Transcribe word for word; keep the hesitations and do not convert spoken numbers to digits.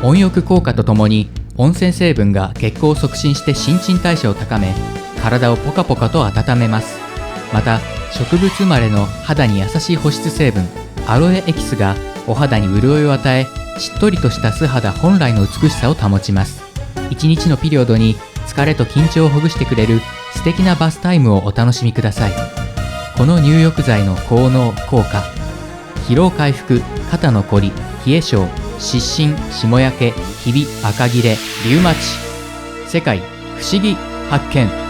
温浴効果とともに温泉成分が血行を促進して新陳代謝を高め、体をポカポカと温めます。また植物生まれの肌に優しい保湿成分アロエエキスがお肌に潤いを与え、しっとりとした素肌本来の美しさを保ちます。一日のピリオドに疲れと緊張をほぐしてくれる素敵なバスタイムをお楽しみください。この入浴剤の効能・効果、疲労回復、肩のこり、冷え性、湿疹、霜焼け、ひび、赤切れ、リウマチ。世界不思議発見。